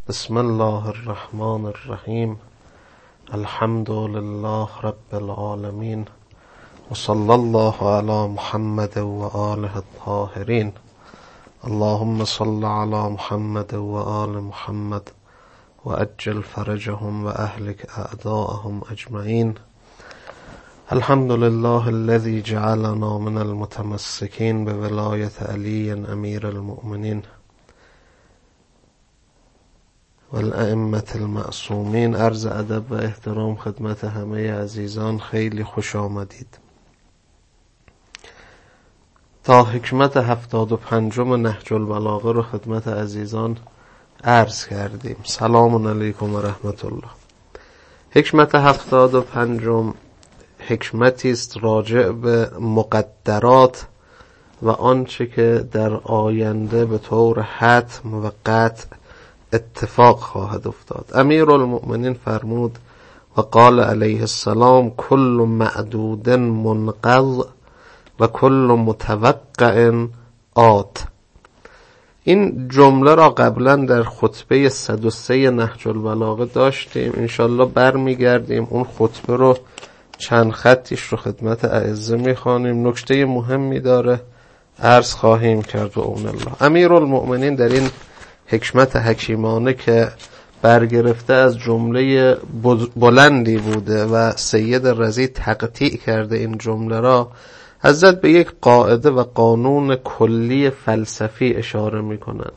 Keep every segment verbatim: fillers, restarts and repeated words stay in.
بسم الله الرحمن الرحیم. الحمد لله رب العالمین و صلی الله علی محمد و آله الطاهرین. اللهم صل علی محمد و آل محمد و عجل فرجهم و اهلک اعداءهم اجمعین. الحمد لله الذي جعلنا من المتمسكين بولایت علی امیر المؤمنین و الائمة المعصومین. عرض ادب و احترام خدمت همه عزیزان، خیلی خوش آمدید. تا حکمت هفتاد و پنجم نهج البلاغه رو خدمت عزیزان عرض کردیم. سلام علیکم و رحمت الله. حکمت هفتاد و پنجم حکمتی است راجع به مقدرات و آنچه که در آینده به طور حتم و قطع اتفاق خواهد افتاد. امیر المؤمنین فرمود و قال علیه السلام: کل معدود منقض و کل متوقع آت. این جمله را قبلا در خطبه صد و سه نهج البلاغه داشتیم. انشالله برمیگردیم اون خطبه رو چند خطیش رو خدمت اعزه میخوانیم. نکته مهمی داره، عرض خواهیم کرد و اون الله. امیر المؤمنین در این حکمت حکیمانه که برگرفته از جمله بلندی بوده و سید رضی تقطیع کرده این جمله را، حضرت به یک قاعده و قانون کلی فلسفی اشاره می کنند.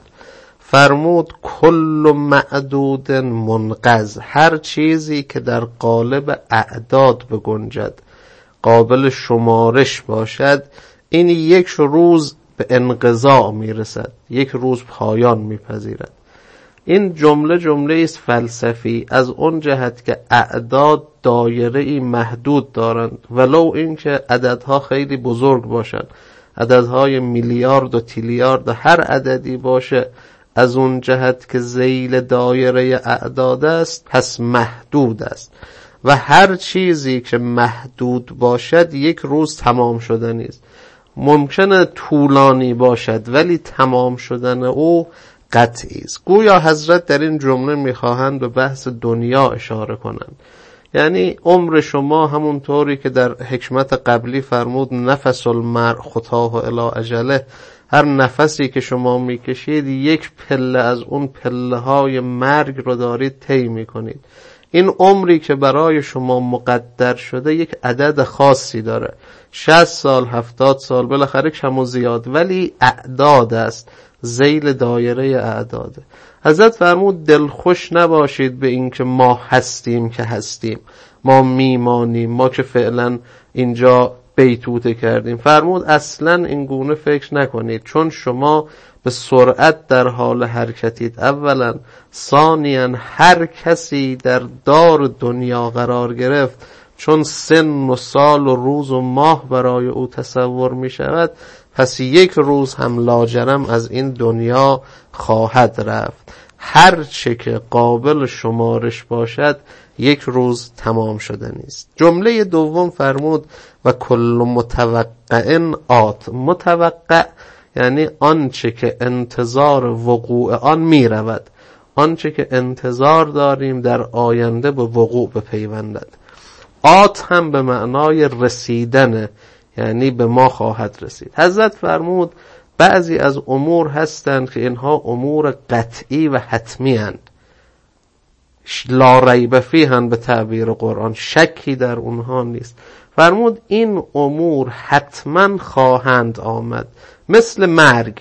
فرمود کل معدود منقض، هر چیزی که در قالب اعداد بگنجد، قابل شمارش باشد، این یک روز به انقضاء میرسد، یک روز پایان میپذیرد. این جمله جمله است فلسفی از اون جهت که اعداد دایره ای محدود دارند، ولو اینکه عددها خیلی بزرگ باشند، عددهای میلیارد و تریلیارد، هر عددی باشه، از اون جهت که ذیل دایره اعداد است پس محدود است و هر چیزی که محدود باشد یک روز تمام شدنی است. ممکنه طولانی باشد ولی تمام شدن او قطعی است. گویا حضرت در این جمله میخواهند به بحث دنیا اشاره کنند. یعنی عمر شما همونطوری که در حکمت قبلی فرمود نفس المرء خطاه الی اجله، هر نفسی که شما میکشید یک پله از اون پله های مرگ رو دارید طی میکنید. این عمری که برای شما مقدر شده یک عدد خاصی داره، شصت سال، هفتاد سال، بالاخره کم و زیاد، ولی اعداد است، ذیل دایره اعداده. حضرت فرمود دلخوش نباشید به این که ما هستیم که هستیم، ما میمانیم، ما که فعلا اینجا بیتوته کردیم. فرمود اصلا این گونه فکر نکنید، چون شما به سرعت در حال حرکتید. اولا، ثانیاً هر کسی در دار دنیا قرار گرفت، چون سن و سال و روز و ماه برای او تصور می شود، پس یک روز هم لاجرم از این دنیا خواهد رفت. هر چه که قابل شمارش باشد یک روز تمام شده نیست. جمله دوم فرمود و کل متوقع آت. متوقع یعنی آنچه که انتظار وقوع آن می رود، آنچه که انتظار داریم در آینده به وقوع بپیوندد. آت هم به معنای رسیدن، یعنی به ما خواهد رسید. حضرت فرمود بعضی از امور هستند که اینها امور قطعی و حتمی هستند، لا ریب فیهن به تعبیر قرآن، شکی در اونها نیست. فرمود این امور حتما خواهند آمد، مثل مرگ،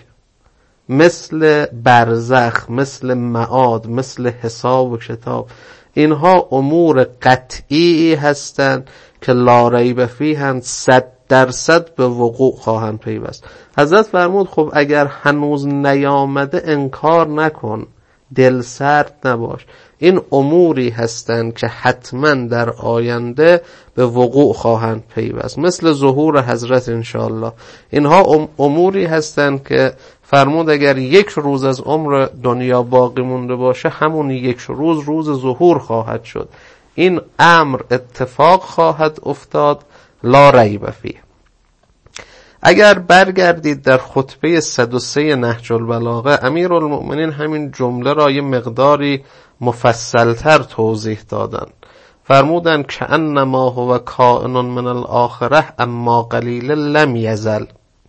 مثل برزخ، مثل معاد، مثل حساب و کتاب. اینها امور قطعی هستند که لا ریب فیهن، صد درصد به وقوع خواهند پیوست. حضرت فرمود خب اگر هنوز نیامده انکار نکن، دل سرد نباش. این اموری هستند که حتما در آینده به وقوع خواهند پیوست، مثل ظهور حضرت انشاءالله. اینها اموری هستند که فرمود اگر یک روز از عمر دنیا باقی مونده باشه، همون یک روز روز ظهور خواهد شد. این امر اتفاق خواهد افتاد، لا ریب فیه. اگر برگردید در خطبه صد و سه نهج البلاغه، امیرالمؤمنین همین جمله را یه مقداری مفصلتر توضیح دادن. فرمودن که انما هو کائن من الاخره اما قلیل لم یزل.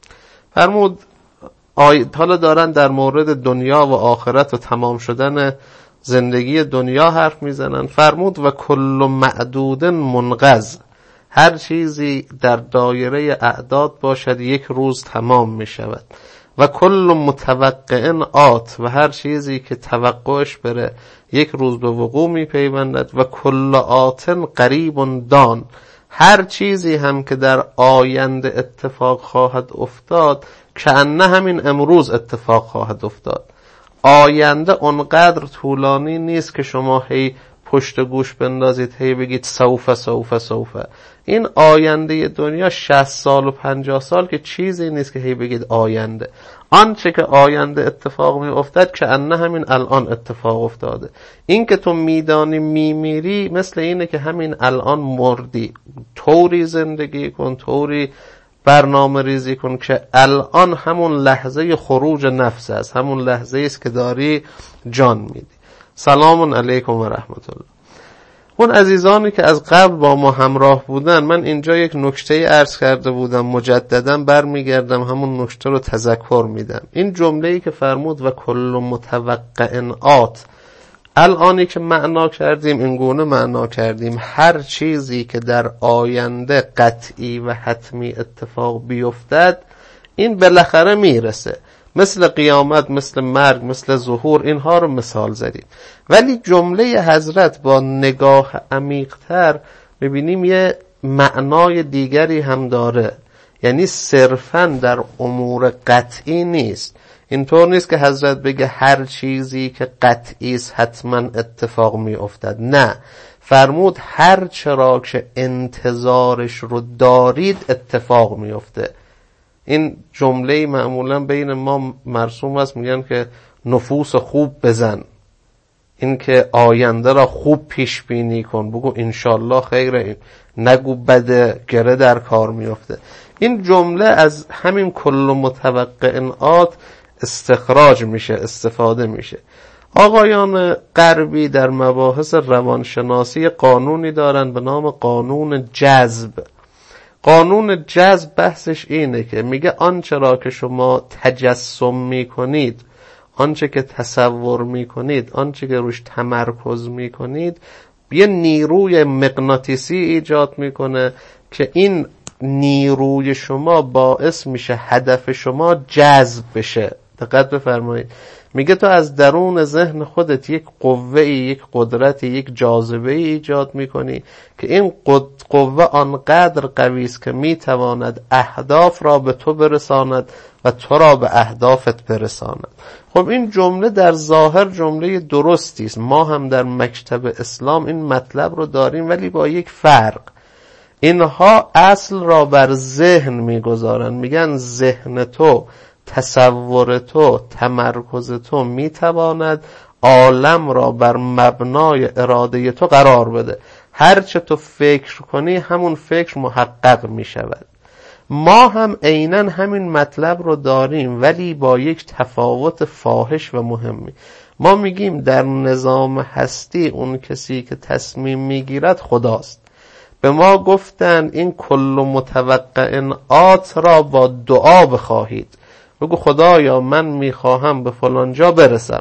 فرمود آیت حالا دارن در مورد دنیا و آخرت و تمام شدن زندگی دنیا حرف میزنن. فرمود و کل معدود منقض، هر چیزی در دایره اعداد باشد یک روز تمام می شود. و کل متوقع آت، و هر چیزی که توقعش بره یک روز به وقوع می پیوندد. و کل آتن قریب دان، هر چیزی هم که در آینده اتفاق خواهد افتاد که انه همین امروز اتفاق خواهد افتاد. آینده اونقدر طولانی نیست که شما هی پشت گوش بندازید هی بگید سوف سوف سوف. این آینده دنیا شصت سال و پنجاه سال که چیزی نیست که هی بگید آینده. آنچه که آینده اتفاق می افتد که انه همین الان اتفاق افتاده. این که تو میدانی میمیری مثل اینه که همین الان مردی. طوری زندگی کن، طوری برنامه ریزی کن که الان همون لحظه خروج نفس است، همون لحظه است که داری جان میدی. سلام علیکم و رحمت الله. اون عزیزانی که از قبل با ما همراه بودن، من اینجا یک نکته عرض کرده بودم، مجددا برمیگردم همون نکته رو تذکر میدم. این جمله‌ای که فرمود و کل متوقع آت، الانی که معنا کردیم این گونه معنا کردیم هر چیزی که در آینده قطعی و حتمی اتفاق بیفتد این بالاخره میرسه، مثل قیامت، مثل مرگ، مثل ظهور، اینها رو مثال زدیم. ولی جمله حضرت با نگاه عمیق‌تر ببینیم یه معنای دیگری هم داره، یعنی صرفاً در امور قطعی نیست. اینطور نیست که حضرت بگه هر چیزی که قطعی است حتما اتفاق می افتد. نه، فرمود هر چرا که انتظارش رو دارید اتفاق می افته. این جمله معمولا بین ما مرسوم است، میگن که نفوس خوب بزن، این که آینده را خوب پیش بینی کن، بگو انشالله خیره، نگو بده، گره در کار میفته. این جمله از همین کل متوقعات استخراج میشه، استفاده میشه. آقایان غربی در مباحث روانشناسی قانونی دارن به نام قانون جذب. قانون جذب بحثش اینه که میگه آنچه را که شما تجسم میکنید، آنچه که تصور میکنید، آنچه که روش تمرکز میکنید، یه نیروی مغناطیسی ایجاد میکنه که این نیروی شما باعث میشه هدف شما جذب بشه. دقت بفرمایید، میگه تو از درون ذهن خودت یک قوه، یک قدرت، یک جاذبه ایجاد میکنی که این قوه آنقدر قوی است که میتواند اهداف را به تو برساند و تو را به اهدافت برساند. خب این جمله در ظاهر جمله درستی است، ما هم در مکتب اسلام این مطلب رو داریم، ولی با یک فرق. اینها اصل را بر ذهن میگذارن، میگن ذهن تو، تصور تو، تمرکز تو میتواند عالم را بر مبنای اراده تو قرار بده. هر چه تو فکر کنی همون فکر محقق میشود. ما هم عیناً همین مطلب رو داریم، ولی با یک تفاوت فاحش و مهمی. ما میگیم در نظام هستی اون کسی که تصمیم میگیرد خداست. به ما گفتن این کل متوقعات را با دعا بخواهید. بگو خدایا من میخواهم به فلان جا برسم،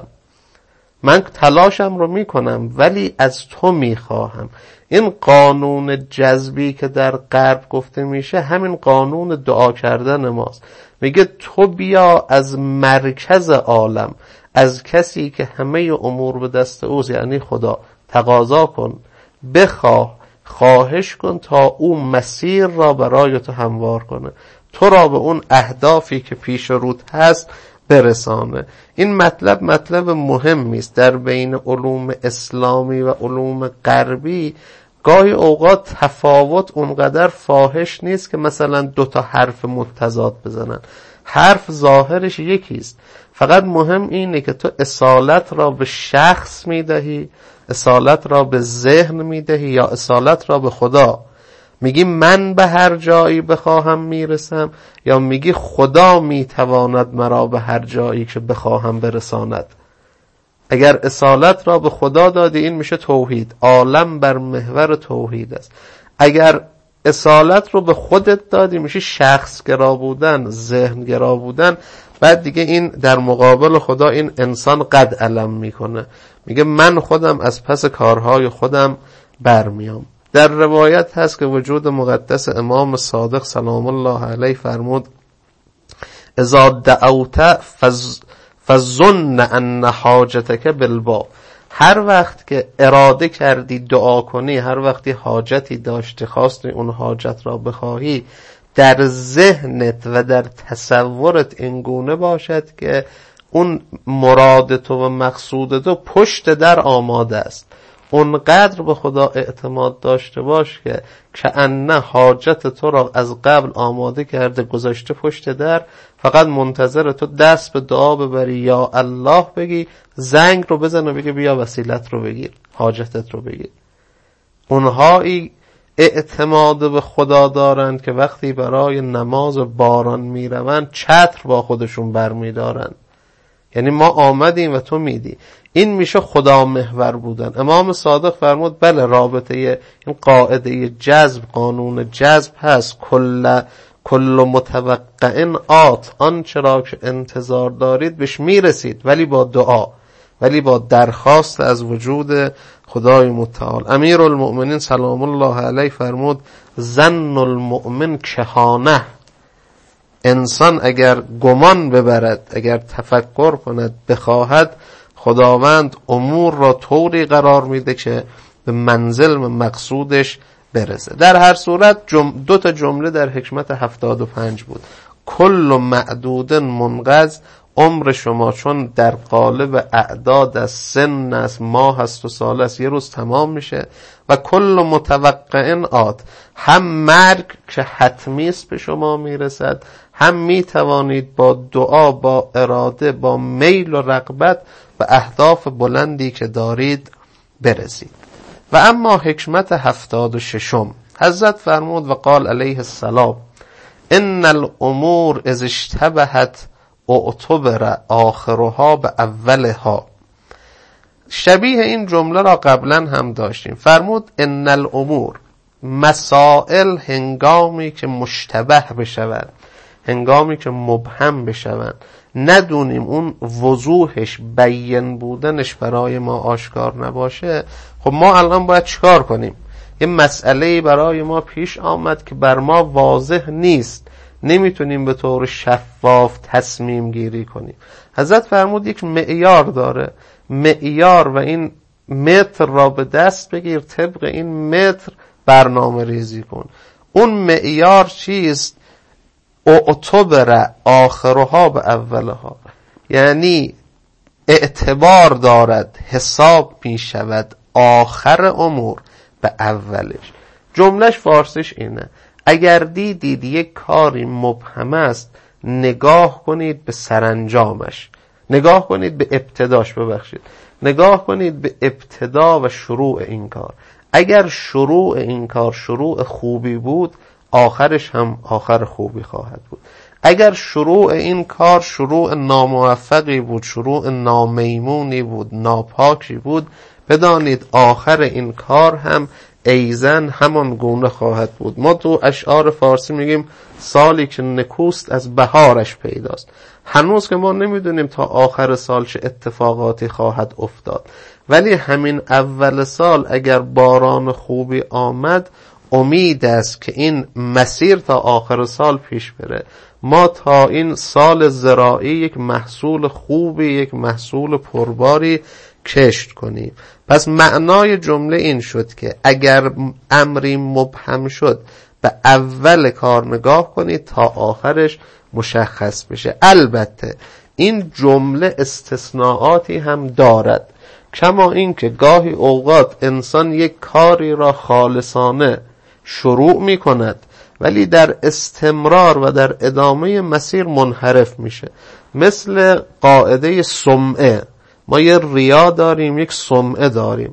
من تلاشم رو میکنم ولی از تو میخواهم. این قانون جذبی که در غرب گفته میشه همین قانون دعا کردن ماست. میگه تو بیا از مرکز عالم، از کسی که همه امور به دست اوست، یعنی خدا، تقاضا کن، بخواه، خواهش کن تا او مسیر را برای تو هموار کنه، تو را به اون اهدافی که پیش روت هست برسانه. این مطلب مطلب مهمی است. در بین علوم اسلامی و علوم غربی گاهی اوقات تفاوت اونقدر فاحش نیست که مثلا دو تا حرف متضاد بزنن. حرف ظاهرش یکیست، فقط مهم اینه که تو اصالت را به شخص میدهی، اصالت را به ذهن میدهی یا اصالت را به خدا. میگی من به هر جایی بخواهم میرسم، یا میگی خدا میتواند مرا به هر جایی که بخواهم برساند؟ اگر اصالت را به خدا دادی این میشه توحید، عالم بر محور توحید است. اگر اصالت رو به خودت دادی میشه شخص گرا بودن، ذهن گرا بودن. بعد دیگه این در مقابل خدا این انسان قد علم میکنه، میگه من خودم از پس کارهای خودم برمیام. در روایت هست که وجود مقدس امام صادق سلام الله علیه فرمود اذا دعوت فز فظن ان حاجتک بالباب. هر وقت که اراده کردی دعا کنی، هر وقتی حاجتی داشتی خواستی اون حاجت را بخواهی، در ذهنت و در تصورت اینگونه باشد که اون مراد تو و مقصود تو پشت در آماده است. اونقدر به خدا اعتماد داشته باش که کأنه حاجت تو را از قبل آماده کرده گذاشته پشت در، فقط منتظر تو دست به دعا ببری یا الله بگی، زنگ رو بزن و بگی بیا وسیلت رو بگیر، حاجتت رو بگیر. اونهایی اعتماد به خدا دارند که وقتی برای نماز باران میروند چتر با خودشون برمیدارند. یعنی ما آمدیم و تو میدی. این میشه خدا محور بودن. امام صادق فرمود بله رابطه این قاعده جذب، قانون جذب هست، کل کل متوقع آت، آن چرا که انتظار دارید بهش میرسید، ولی با دعا، ولی با درخواست از وجود خدای متعال. امیر المؤمنین سلام الله علیه فرمود ظن المؤمن کهانه. انسان اگر گمان ببرد، اگر تفکر کند، بخواهد، خداوند امور را طوری قرار میده که به منزل و مقصودش برسه. در هر صورت جم... دو تا جمله در حکمت هفتاد و پنج بود. کل معدود منقض، عمر شما چون در قالب اعداد از سن است، ماه است و سال است، یه روز تمام میشه. و کل متوقع آت، هم مرگ که حتمی است به شما میرسد، هم میتوانید با دعا، با اراده، با میل و رغبت به اهداف بلندی که دارید برسید. و اما حکمت هفتاد و ششم، حضرت فرمود و قال علیه السلام ان الامور اذ اشتبهت اعتبر آخرها به اولها. شبیه این جمله را قبلا هم داشتیم. فرمود ان الامور، مسائل هنگامی که مشتبه بشوند، هنگامی که مبهم بشوند، ندونیم اون وضوحش، بیان بودنش برای ما آشکار نباشه، خب ما الان باید چیکار کنیم؟ یه مسئله برای ما پیش آمد که بر ما واضح نیست، نمیتونیم به طور شفاف تصمیم گیری کنیم. حضرت فرمود یک معیار داره، معیار، و این متر را به دست بگیر، طبق این متر برنامه ریزی کن. اون معیار چیست؟ اعتبر آخرها به اولها، یعنی اعتبار دارد، حساب می شود آخر امور به اولش. جملهش فارسیش اینه، اگر دیدید یک کاری مبهم است، نگاه کنید به سرانجامش، نگاه کنید به ابتداش، ببخشید نگاه کنید به ابتدا و شروع این کار. اگر شروع این کار شروع خوبی بود، آخرش هم آخر خوبی خواهد بود. اگر شروع این کار شروع ناموفقی بود، شروع نامیمونی بود، ناپاکی بود، بدانید آخر این کار هم ایزن همان گونه خواهد بود. ما تو اشعار فارسی میگیم سالی که نکوست از بهارش پیداست. هنوز که ما نمیدونیم تا آخر سال چه اتفاقاتی خواهد افتاد، ولی همین اول سال اگر باران خوبی آمد، امید است که این مسیر تا آخر سال پیش بره، ما تا این سال زراعی یک محصول خوبی، یک محصول پرباری کشت کنیم. پس معنای جمله این شد که اگر امری مبهم شد، به اول کار نگاه کنید تا آخرش مشخص بشه. البته این جمله استثناءاتی هم دارد، کما این که گاهی اوقات انسان یک کاری را خالصانه شروع می کند ولی در استمرار و در ادامه مسیر منحرف میشه. مثل قاعده سمعه، ما یه ریا داریم، یک سمعه داریم.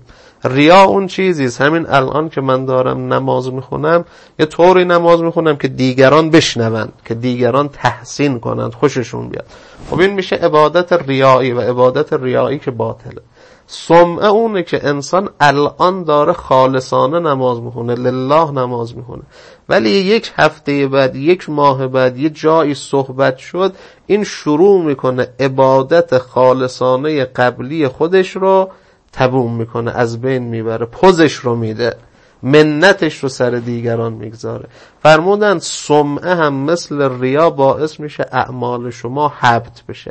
ریا اون چیزیست، همین الان که من دارم نماز میخونم یه طوری نماز میخونم که دیگران بشنون، که دیگران تحسین کنند، خوششون بیاد. خب این میشه عبادت ریایی و عبادت ریایی که باطله. سمعه اونه که انسان الان داره خالصانه نماز میخونه، لله نماز میخونه، ولی یک هفته بعد، یک ماه بعد، یه جایی صحبت شد، این شروع میکنه عبادت خالصانه قبلی خودش رو تبوم میکنه، از بین میبره، پوزش رو میده، منتش رو سر دیگران میگذاره. فرمودن سمعه هم مثل ریا باعث میشه اعمال شما حبط بشه.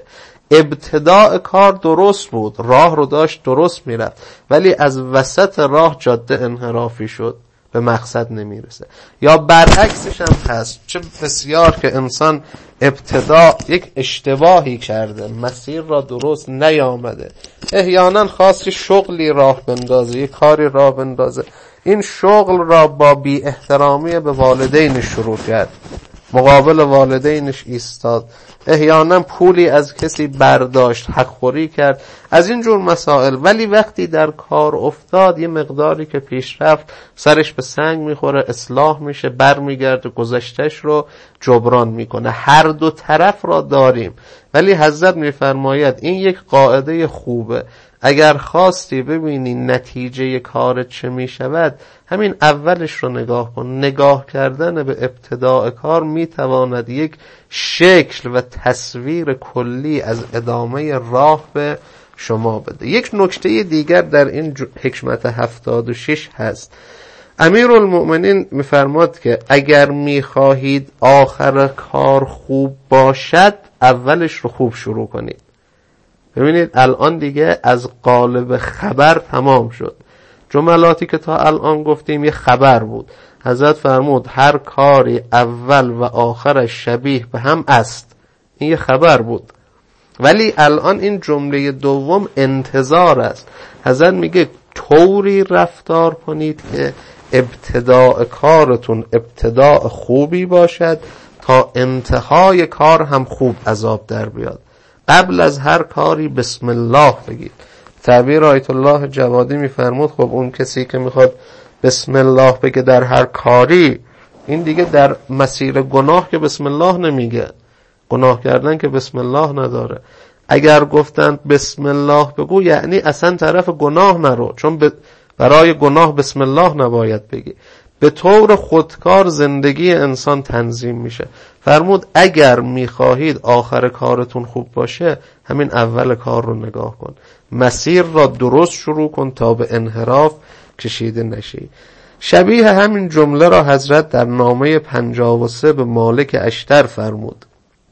ابتداء کار درست بود، راه رو داشت درست میرفت، ولی از وسط راه جاده انحرافی شد، به مقصد نمیرسه. یا برعکسش هم هست، چه بسیار که انسان ابتدا یک اشتباهی کرده، مسیر را درست نیامده، احیانا خواست شغلی راه بندازه، یک کاری راه بندازه، این شغل را با بی احترامی به والدین شروع کرد، مقابل والدینش ایستاد، احیانا پولی از کسی برداشت، حق خوری کرد، از این جور مسائل. ولی وقتی در کار افتاد، یه مقداری که پیش رفت، سرش به سنگ میخوره، اصلاح میشه، بر میگرده، گذشتش رو جبران میکنه. هر دو طرف را داریم، ولی حضرت میفرماید این یک قاعده خوبه، اگر خواستی ببینی نتیجه کار چه میشود، همین اولش رو نگاه کن. نگاه کردن به ابتداء کار میتواند یک شکل و تصویر کلی از ادامه راه به شما بده. یک نکته دیگر در این حکمت هفتاد و شش هست. امیرالمؤمنین میفرماد که اگر میخواهید آخر کار خوب باشد، اولش رو خوب شروع کنید. ببینید الان دیگه از قالب خبر تمام شد. جملاتی که تا الان گفتیم یه خبر بود. حضرت فرمود هر کاری اول و آخرش شبیه به هم است. این یه خبر بود. ولی الان این جمله دوم انتظار است. حضرت میگه طوری رفتار کنید که ابتداء کارتون ابتداء خوبی باشد تا انتهای کار هم خوب عذاب در بیاد. قبل از هر کاری بسم الله بگید. تعبیر آیت الله جوادی میفرمود خب اون کسی که میخواد بسم الله بگه در هر کاری، این دیگه در مسیر گناه که بسم الله نمیگه، گناه کردن که بسم الله نداره. اگر گفتن بسم الله بگو یعنی اصلا طرف گناه نرو، چون برای گناه بسم الله نباید بگی. به طور خودکار زندگی انسان تنظیم میشه. فرمود اگر میخواهید آخر کارتون خوب باشه، همین اول کار رو نگاه کن، مسیر را درست شروع کن تا به انحراف کشیده نشی. شبیه همین جمله را حضرت در نامه پنجاه و سه به مالک اشتر فرمود.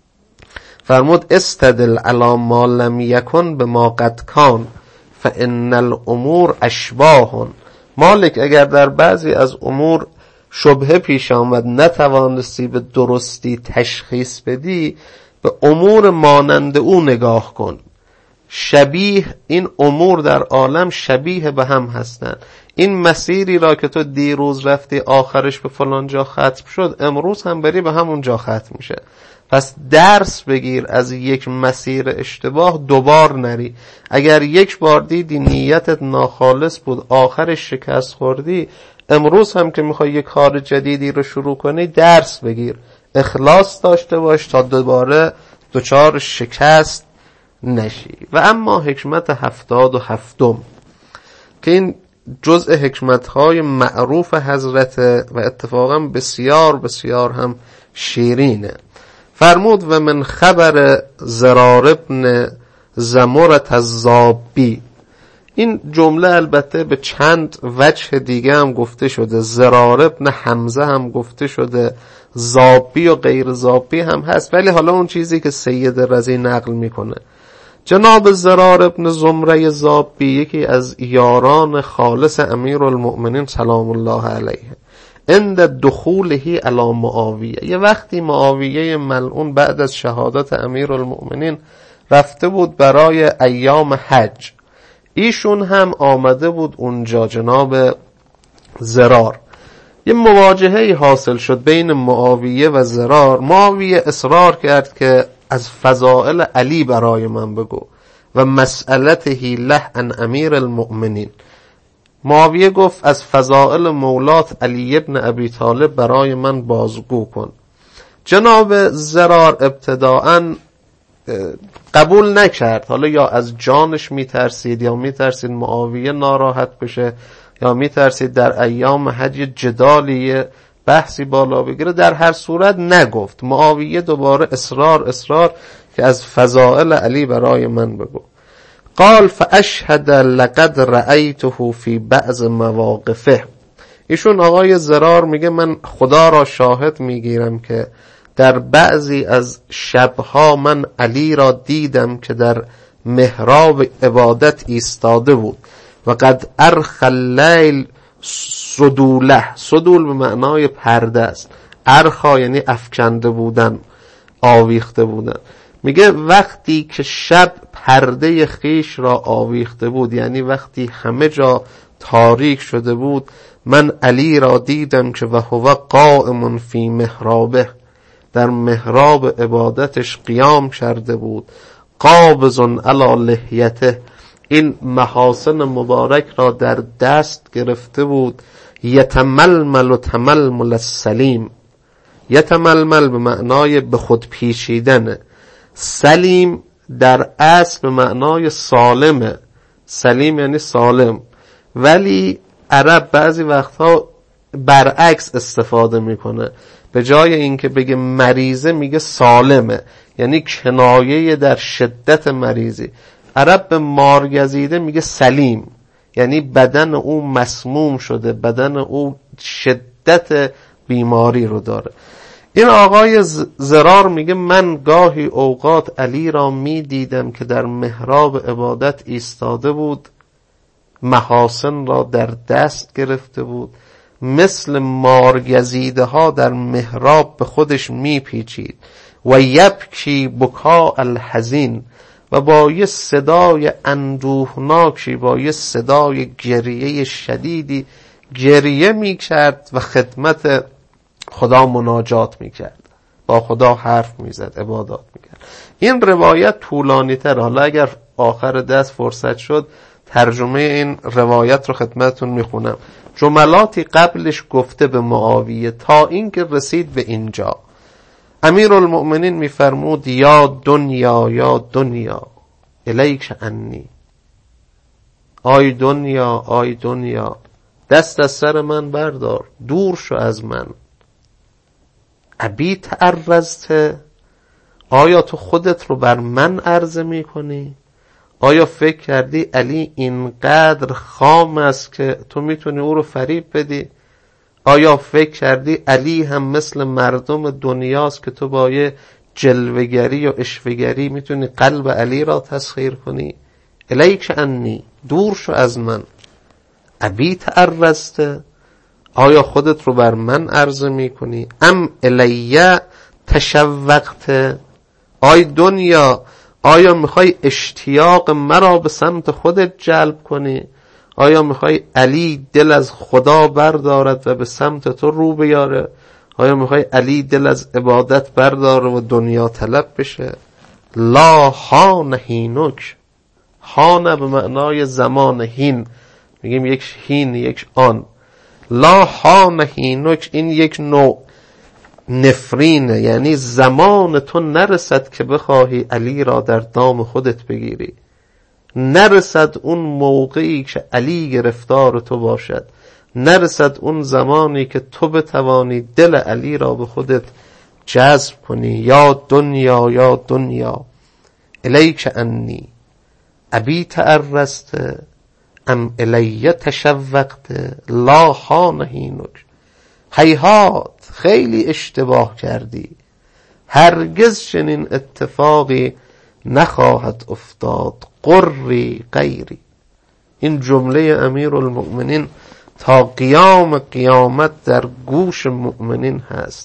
فرمود استدل علی ما لم یکن بما قد کان فان الامور اشباح. مالک اگر در بعضی از امور شبهه پیش آمد، نتوانستی به درستی تشخیص بدی، به امور مانند او نگاه کن. شبیه این امور در عالم شبیه به هم هستند. این مسیری را که تو دیروز رفتی آخرش به فلان جا ختم شد، امروز هم بری به همون جا ختم میشه. پس درس بگیر از یک مسیر اشتباه، دوبار نری. اگر یک بار دیدی نیتت ناخالص بود، آخرش شکست خوردی، امروز هم که میخوای یک کار جدیدی رو شروع کنی، درس بگیر، اخلاص داشته باش تا دوباره دچار شکست نشی. و اما حکمت هفتاد و هفتم که این جزء حکمتهای معروف حضرت و اتفاقا بسیار بسیار هم شیرینه. فرمود و من خبر زرار ابن زمرت الزابی. این جمله البته به چند وجه دیگه هم گفته شده. زرار ابن حمزه هم گفته شده، زابی و غیر زابی هم هست، ولی حالا اون چیزی که سید رضی نقل میکنه، جناب زرار ابن زمره زابی یکی از یاران خالص امیرالمؤمنین سلام الله علیه، عند دخوله علی معاویه، یه وقتی معاویه ملعون بعد از شهادت امیرالمؤمنین رفته بود برای ایام حج، ایشون هم آمده بود اونجا. جناب زرار، یه مواجهه حاصل شد بین معاویه و زرار. معاویه اصرار کرد که از فضائل علی برای من بگو و مسئلته له عن امیر المؤمنین. معاویه گفت از فضائل مولات علی ابن ابی طالب برای من بازگو کن. جناب زرار ابتداعاً قبول نکرد، حالا یا از جانش میترسید یا میترسید معاویه ناراحت بشه یا میترسید در ایام حج جدالی بحثی بالا بگیره. در هر صورت نگفت. معاویه دوباره اصرار اصرار که از فضائل علی برای من بگو. قال فاشهد لقد رأیته فی بعض مواقفه. ایشون آقای زرار میگه من خدا را شاهد میگیرم که در بعضی از شبها من علی را دیدم که در محراب عبادت ایستاده بود و قد ارخ اللیل سدوله. سدول به معنای پرده است. ارخا یعنی افکنده بودن، آویخته بودن. میگه وقتی که شب پرده خیش را آویخته بود، یعنی وقتی همه جا تاریک شده بود، من علی را دیدم که و هو قائم فی محرابه، در محراب عبادتش قیام کرده بود، قابض علی لحیته، این محاسن مبارک را در دست گرفته بود، یتململ و تململ السلیم. یتململ به معنای به خود پیچیدن، سلیم در اصل به معنای سالمه. سلیم یعنی سالم، ولی عرب بعضی وقتها برعکس استفاده میکنه. به جای اینکه بگه مریضه میگه سالمه، یعنی کنایه در شدت مریضی. عرب به مارگزیده میگه سلیم، یعنی بدن او مسموم شده، بدن او شدت بیماری رو داره. این آقای زرار میگه من گاهی اوقات علی را میدیدم که در محراب عبادت ایستاده بود، محاسن را در دست گرفته بود، مثل مارگزیده ها در محراب به خودش میپیچید و یبکی بکا الحزین، و با یه صدای اندوهناکی، با یه صدای گریه شدیدی گریه میکرد و خدمت خدا مناجات میکرد، با خدا حرف میزد، عبادات میکرد. این روایت طولانی تر، حالا اگر آخر دست فرصت شد ترجمه این روایت رو خدمتتون میخونم. جملاتی قبلش گفته به معاویه تا اینکه رسید به اینجا. امیرالمؤمنین میفرمود یا دنیا یا دنیا الیک انی، آی دنیا آی دنیا دست از سر من بردار، دور شو از من. ابی تعرضت، آیا تو خودت رو بر من عرضه میکنی؟ آیا فکر کردی علی اینقدر خام است که تو میتونی او رو فریب بدی؟ آیا فکر کردی علی هم مثل مردم دنیاست که تو با یه جلوگری و اشوگری میتونی قلب علی را تسخیر کنی؟ الیک انی، دور شو از من. ابی تعرضت، آیا خودت رو بر من عرضه میکنی؟ ام الیه تشوقت، آی دنیا آیا میخوای اشتیاق مرا به سمت خودت جلب کنی؟ آیا میخوای علی دل از خدا بردارد و به سمت تو رو بیاره؟ آیا میخوای علی دل از عبادت برداره و دنیا طلب بشه؟ لا حان هینک، حان به معنای زمان، هین میگیم یک هین یک آن. لا حان هینک، این یک نوع نفرینه، یعنی زمان تو نرسد که بخواهی علی را در دام خودت بگیری، نرسد اون موقعی که علی گرفتار تو باشد، نرسد اون زمانی که تو بتوانی دل علی را به خودت جذب کنی. یا دنیا یا دنیا الیک انی ابی تعرضت ام الیه تشوقت لا حان هینک. هیهات، خیلی اشتباه کردی، هرگز چنین اتفاقی نخواهد افتاد. قری غیری، این جمله امیرالمؤمنین تا قیام قیامت در گوش مؤمنین هست.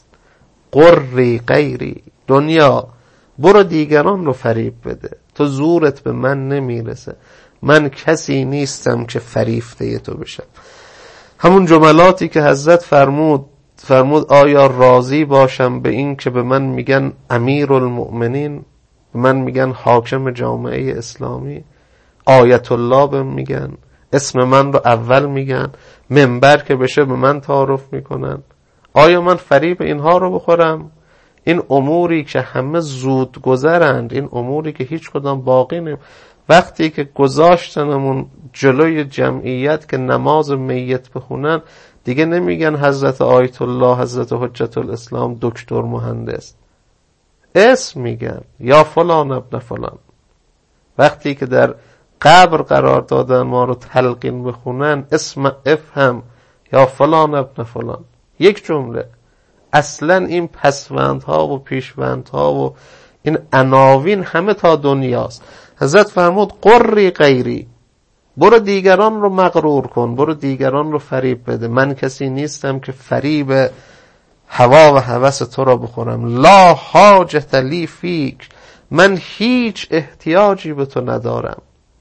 قری غیری، دنیا برو دیگران رو فریب بده، تو زورت به من نمیرسه، من کسی نیستم که فریفته تو بشم. همون جملاتی که حضرت فرمود فرمود آیا راضی باشم به این که به من میگن امیرالمؤمنین، به من میگن حاکم جامعه اسلامی، آیت الله بهم میگن، اسم من رو اول میگن، منبر که بشه به من تعارف میکنن. آیا من فریب اینها رو بخورم؟ این اموری که همه زود گذرند، این اموری که هیچ کدام باقی نیم، وقتی که گذاشتنمون جلوی جمعیت که نماز میت بخونن، دیگه نمیگن حضرت آیت الله، حضرت حجت الاسلام، دکتر، مهندس، اسم میگن، یا فلان ابن فلان. وقتی که در قبر قرار دادن ما رو تلقین بخونن، اسم افهم یا فلان ابن فلان، یک جمله. اصلا این پسوندها و پیشوندها و این عناوین همه تا دنیاست. حضرت فرمود قری غیری، برو دیگران رو مغرور کن، برو دیگران رو فریب بده، من کسی نیستم که فریب هوا و هوس تو را بخورم. لا حاجت لی فیک، من هیچ احتیاجی به تو ندارم.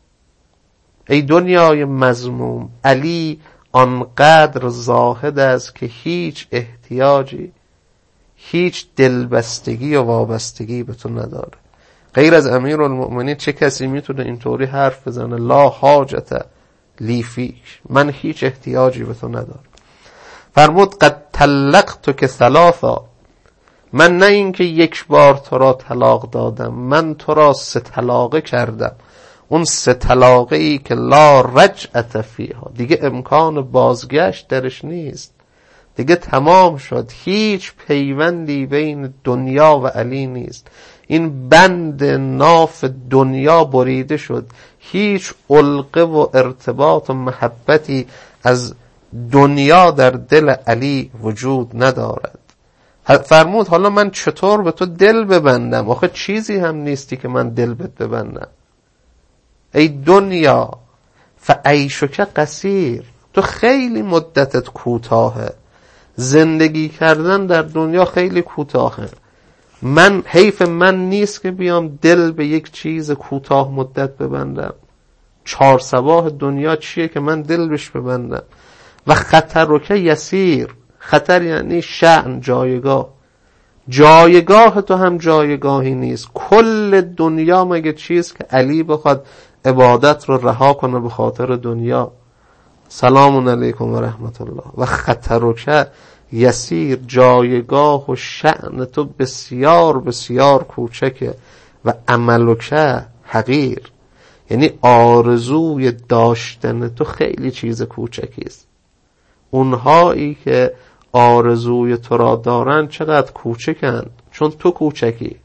ای دنیای مذموم، علی آنقدر زاهد است که هیچ احتیاجی، هیچ دلبستگی و وابستگی به تو نداره. غیر از امیرالمؤمنین چه کسی میتونه اینطوری حرف بزنه؟ لا حاجت لی فیک، من هیچ احتیاجی به تو ندارم. فرمود قد طلقتک ثلاثا، من نه اینکه یک بار تو را طلاق دادم، من تو را سه طلاقه کردم. اون سه طلاقه ای که لا رجعت فیها، دیگه امکان بازگشت درش نیست، دیگه تمام شد، هیچ پیوندی بین دنیا و علی نیست. این بند ناف دنیا بریده شد، هیچ علقه و ارتباط و محبتی از دنیا در دل علی وجود ندارد. فرمود حالا من چطور به تو دل ببندم؟ آخه چیزی هم نیستی که من دل بت ببندم. ای دنیا فعیشک قصیر، تو خیلی مدتت کوتاهه، زندگی کردن در دنیا خیلی کوتاهه. من حیف من نیست که بیام دل به یک چیز کوتاه مدت ببندم. چهار صباح دنیا چیه که من دل بهش ببندم؟ و خطرک یسیر، خطر یعنی شأن، جایگاه. جایگاه تو هم جایگاهی نیست. کل دنیا مگه چیز که علی بخواد عبادت رو رها کنه به خاطر دنیا؟ سلام علیکم و رحمت الله. و خطرک یسیر، جایگاه و شأن تو بسیار بسیار کوچکه. و عملک حقیر، یعنی آرزوی داشتن تو خیلی چیز کوچکی است. اونهایی که آرزوی تو را دارن چقدر کوچکند، چون تو کوچکی.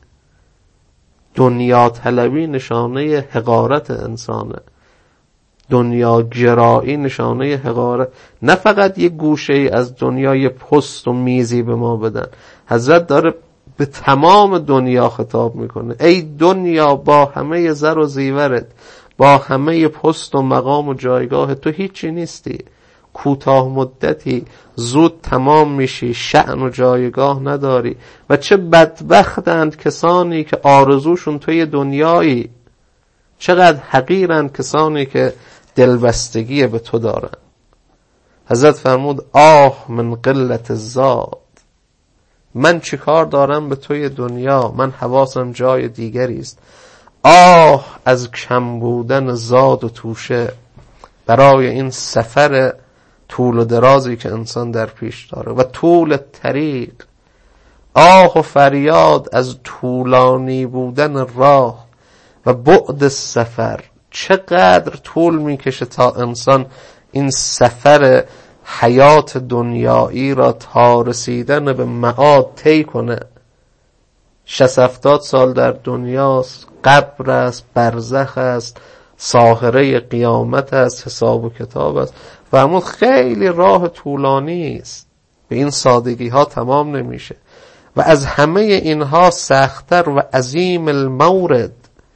دنیا طلبی نشانه حقارت انسانه، دنیا گرایی نشانه حقارت. نه فقط یه گوشه ای از دنیا، یه پست و میزی به ما بدن. حضرت داره به تمام دنیا خطاب میکنه. ای دنیا با همه زر و زیورت، با همه پست و مقام و جایگاه، تو هیچی نیستی، کوتاه مدتی، زود تمام میشی، شأن و جایگاه نداری. و چه بدبختند کسانی که آرزوشون توی دنیایی، چقدر حقیرند کسانی که دلبستگی به تو دارن. حضرت فرمود آه من قلت الزاد، من چی کار دارم به توی دنیا، من حواسم جای دیگری است. آه از کم بودن زاد و توشه برای این سفر طول و درازی که انسان در پیش داره و طول طریق. آه و فریاد از طولانی بودن راه و بعد سفر. چقدر طول میکشه تا انسان این سفر حیات دنیایی را تا رسیدن به معاد طی کنه. شصت هفتاد سال در دنیاست، قبر است، برزخ است، ساحره قیامت است، حساب و کتاب است. فرمود خیلی راه طولانی است، به این سادگی ها تمام نمیشه. و از همه اینها سخت‌تر و عظیم المورد،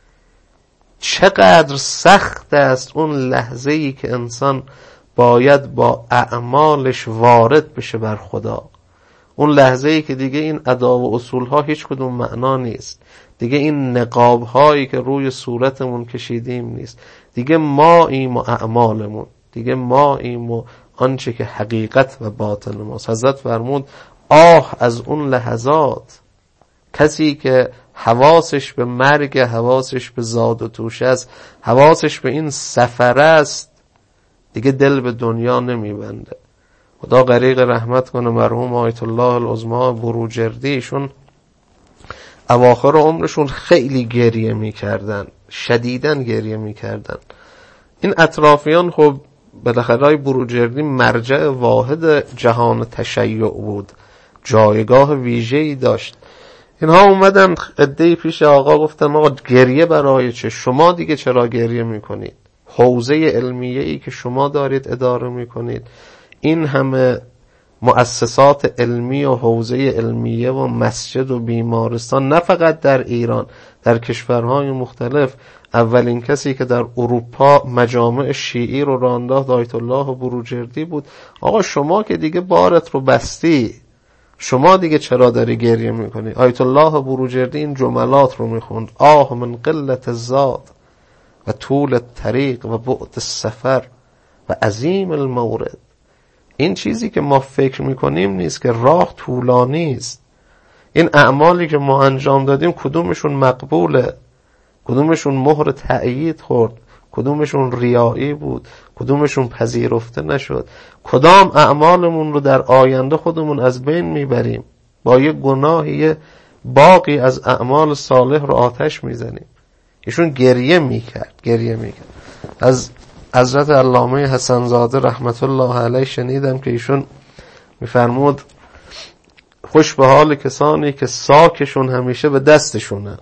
چقدر سخت است اون لحظه‌ای که انسان باید با اعمالش وارد بشه بر خدا. اون لحظه‌ای که دیگه این ادا و اصولها هیچ کدوم معنا نیست، دیگه این نقاب‌هایی که روی صورتمون کشیدیم نیست، دیگه ما ایم و اعمالمون، دیگه ما ایم و آنچه که حقیقت و باطن ماست. حضرت فرمود آه از اون لحظات. کسی که حواسش به مرگ، حواسش به زاد و توشه است، حواسش به این سفر است، دیگه دل به دنیا نمیبنده. خدا غریق رحمت کنه مرحوم آیت الله العظمی بروجردی، ایشون اواخر عمرشون خیلی گریه میکردن، شدیداً گریه میکردن. این اطرافیان خب بالاخره بروجردی مرجع واحد جهان تشیع بود، جایگاه ویژه‌ای داشت. اینها اومدن قده‌ای پیش آقا گفتن آقا گریه برای چه؟ شما دیگه چرا گریه میکنید؟ حوزه علمیه‌ای که شما دارید اداره میکنید، این همه مؤسسات علمی و حوزه علمیه و مسجد و بیمارستان، نه فقط در ایران، در کشورهای مختلف. اولین کسی که در اروپا مجامع شیعی رو راه انداخت آیت الله بروجردی بود. آقا شما که دیگه بارت رو بستی، شما دیگه چرا داری گریه میکنی؟ آیت الله بروجردی این جملات رو میخوند: آه من قلت الزاد و طول الطریق و بعد السفر و عظیم المورد. این چیزی که ما فکر میکنیم نیست که راه طولانی است. این اعمالی که ما انجام دادیم کدومشون مقبوله؟ کدومشون مهر تأیید خورد؟ کدومشون ریایی بود؟ کدومشون پذیرفته نشد؟ کدام اعمالمون رو در آینده خودمون از بین میبریم؟ با یه گناهی باقی از اعمال صالح رو آتش میزنیم. ایشون گریه میکرد گریه میکرد از حضرت علامه حسن زاده رحمت الله علیه شنیدم که ایشون میفرمود خوش به حال کسانی که ساکشون همیشه به دستشونه.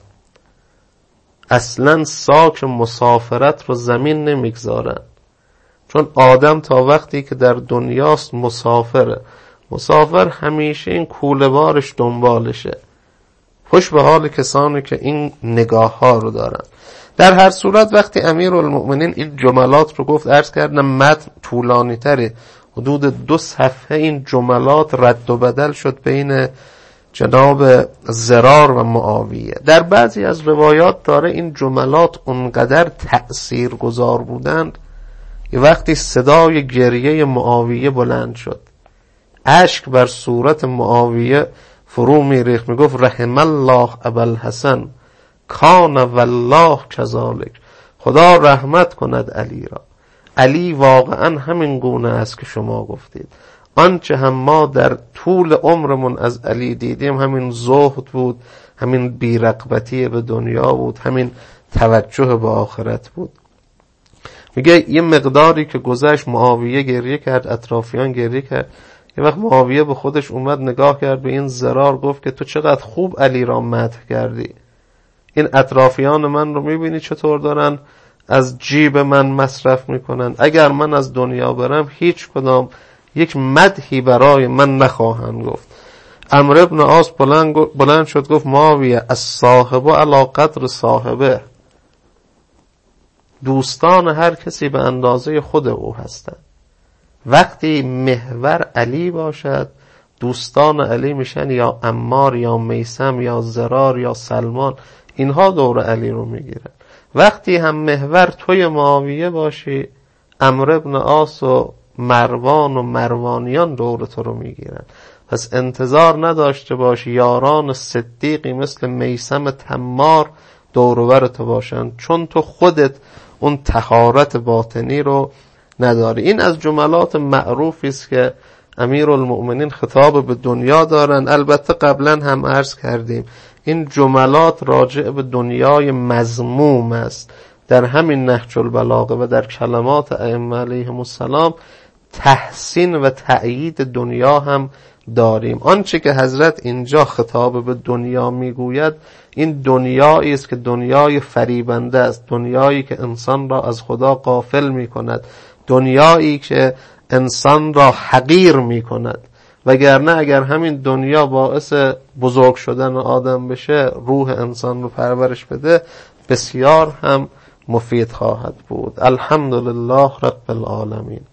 اصلا ساک مسافرت رو زمین نمیگذارن، چون آدم تا وقتی که در دنیاست مسافره. مسافر همیشه این کوله بارش دنبالشه. خوش به حال کسانی که این نگاه ها رو دارن. در هر صورت وقتی امیرالمؤمنین این جملات رو گفت، عرض کردم متن طولانی تره، حدود دو صفحه این جملات رد و بدل شد بین جناب زرار و معاویه. در بعضی از روایات داره این جملات اونقدر تأثیر گذار بودند یه وقتی صدای گریه معاویه بلند شد، اشک بر صورت معاویه فرو میریخت، میگفت رحم الله ابوالحسن کان والله کذالک. خدا رحمت کند علی را، علی واقعا همین گونه است که شما گفتید. آنچه هم ما در طول عمرمون از علی دیدیم همین زهد بود، همین بیرغبتی به دنیا بود، همین توجه به آخرت بود. میگه یه مقداری که گذشت معاویه گریه کرد، اطرافیان گریه کرد. یه وقت معاویه به خودش اومد نگاه کرد به این زرار، گفت که تو چقدر خوب علی را مدح کردی. این اطرافیان من رو میبینی چطور دارن از جیب من مصرف میکنن. اگر من از دنیا برم هیچ کدام یک مدحی برای من نخواهند گفت. عمرو ابن عاص بلند, بلند شد گفت معاویه الصاحب علی قدر صاحبه. دوستان هر کسی به اندازه خود او هستند. وقتی محور علی باشد دوستان علی میشن یا عمار یا میثم یا زرار یا سلمان، اینها دور علی رو میگیرن. وقتی هم محور توی معاویه باشی عمرو ابن عاص و مروان و مروانیان دور تو رو میگیرن. پس انتظار نداشته باشی یاران صدیقی مثل میثم تمار دورور تو باشن، چون تو خودت اون طهارت باطنی رو نداری. این از جملات معروفی است که امیرالمؤمنین خطاب به دنیا دارن. البته قبلا هم عرض کردیم این جملات راجع به دنیای مذموم است. در همین نهج البلاغه و در کلمات ائمه علیهم السلام تحسین و تأیید دنیا هم داریم. آنچه که حضرت اینجا خطاب به دنیا میگوید این دنیایی است که دنیای فریبنده است، دنیایی که انسان را از خدا غافل میکند، دنیایی که انسان را حقیر میکند. وگرنه اگر همین دنیا باعث بزرگ شدن آدم بشه، روح انسان رو پرورش بده، بسیار هم مفید خواهد بود. الحمدلله رب العالمین.